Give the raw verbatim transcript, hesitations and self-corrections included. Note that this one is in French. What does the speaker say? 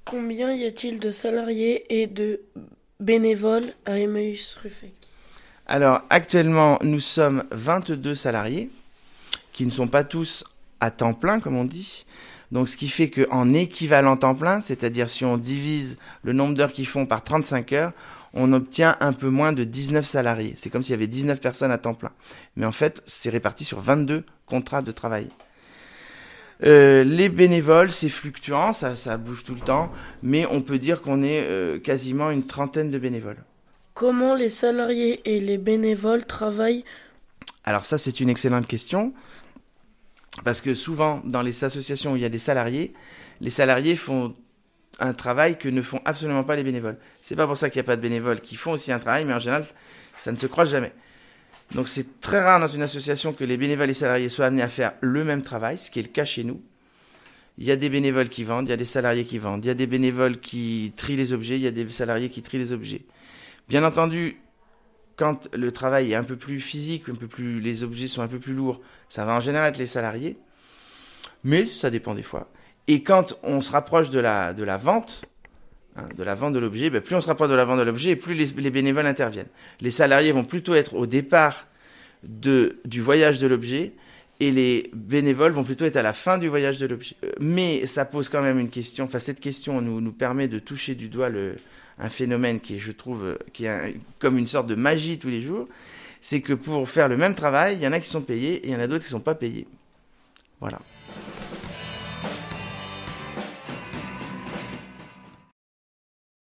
Combien y a-t-il de salariés et de bénévoles à Emmaüs Ruffec? Alors, actuellement, nous sommes vingt-deux salariés, qui ne sont pas tous à temps plein, comme on dit. Donc, ce qui fait qu'en équivalent temps plein, c'est-à-dire si on divise le nombre d'heures qu'ils font par trente-cinq heures, on obtient un peu moins de dix-neuf salariés. C'est comme s'il y avait dix-neuf personnes à temps plein. Mais en fait, c'est réparti sur vingt-deux contrats de travail. Euh, les bénévoles, c'est fluctuant, ça, ça bouge tout le temps, mais on peut dire qu'on est euh, quasiment une trentaine de bénévoles. Comment les salariés et les bénévoles travaillent? Alors ça, c'est une excellente question, parce que souvent, dans les associations où il y a des salariés, les salariés font un travail que ne font absolument pas les bénévoles. C'est pas pour ça qu'il n'y a pas de bénévoles qui font aussi un travail, mais en général, ça ne se croise jamais. Donc c'est très rare dans une association que les bénévoles et les salariés soient amenés à faire le même travail, ce qui est le cas chez nous. Il y a des bénévoles qui vendent, il y a des salariés qui vendent, il y a des bénévoles qui trient les objets, il y a des salariés qui trient les objets. Bien entendu, quand le travail est un peu plus physique, un peu plus, les objets sont un peu plus lourds, ça va en général être les salariés, mais ça dépend des fois. Et quand on se rapproche de la, de la vente, hein, de la vente de l'objet, ben plus on se rapproche de la vente de l'objet, et plus les, les bénévoles interviennent. Les salariés vont plutôt être au départ de, du voyage de l'objet, et les bénévoles vont plutôt être à la fin du voyage de l'objet. Mais ça pose quand même une question, enfin cette question nous, nous permet de toucher du doigt le, un phénomène qui est, je trouve, qui est un, comme une sorte de magie tous les jours, c'est que pour faire le même travail, il y en a qui sont payés et il y en a d'autres qui ne sont pas payés. Voilà.